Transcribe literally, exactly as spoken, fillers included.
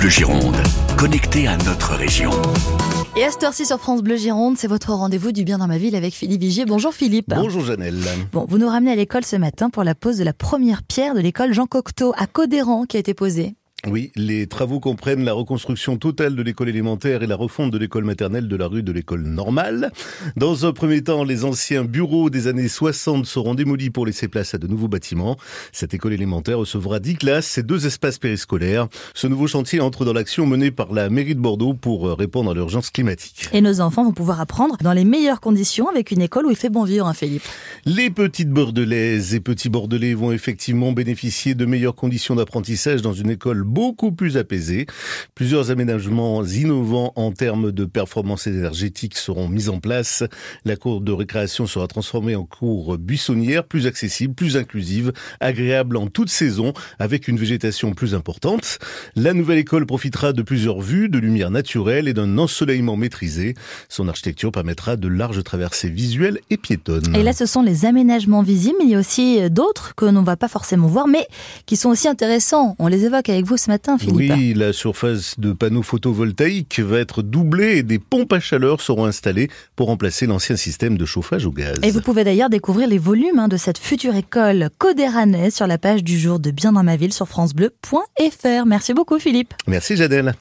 Bleu Gironde, connecté à notre région. Et à cette heure-ci sur France Bleu Gironde, c'est votre rendez-vous du bien dans ma ville avec Philippe Vigier. Bonjour Philippe. Bonjour Janelle. Bon, vous nous ramenez à l'école ce matin pour la pose de la première pierre de l'école Jean Cocteau à Codéran qui a été posée. Oui, les travaux comprennent la reconstruction totale de l'école élémentaire et la refonte de l'école maternelle de la rue de l'école normale. Dans un premier temps, les anciens bureaux des années soixante seront démolis pour laisser place à de nouveaux bâtiments. Cette école élémentaire recevra dix classes et deux espaces périscolaires. Ce nouveau chantier entre dans l'action menée par la mairie de Bordeaux pour répondre à l'urgence climatique. Et nos enfants vont pouvoir apprendre dans les meilleures conditions avec une école où il fait bon vivre, hein, Philippe. Les petites bordelaises et petits bordelais vont effectivement bénéficier de meilleures conditions d'apprentissage dans une école beaucoup plus apaisée. Plusieurs aménagements innovants en termes de performance énergétique seront mis en place. La cour de récréation sera transformée en cour buissonnière, plus accessible, plus inclusive, agréable en toute saison, avec une végétation plus importante. La nouvelle école profitera de plusieurs vues, de lumière naturelle et d'un ensoleillement maîtrisé. Son architecture permettra de larges traversées visuelles et piétonnes. Et là, ce sont les aménagements visibles, mais il y a aussi d'autres que l'on ne va pas forcément voir, mais qui sont aussi intéressants. On les évoque avec vous ce matin, Philippe. Oui, la surface de panneaux photovoltaïques va être doublée et des pompes à chaleur seront installées pour remplacer l'ancien système de chauffage au gaz. Et vous pouvez d'ailleurs découvrir les volumes hein, de cette future école codéranaise sur la page du jour de Bien dans ma ville sur francebleu point f r. Merci beaucoup, Philippe. Merci, Jadelle.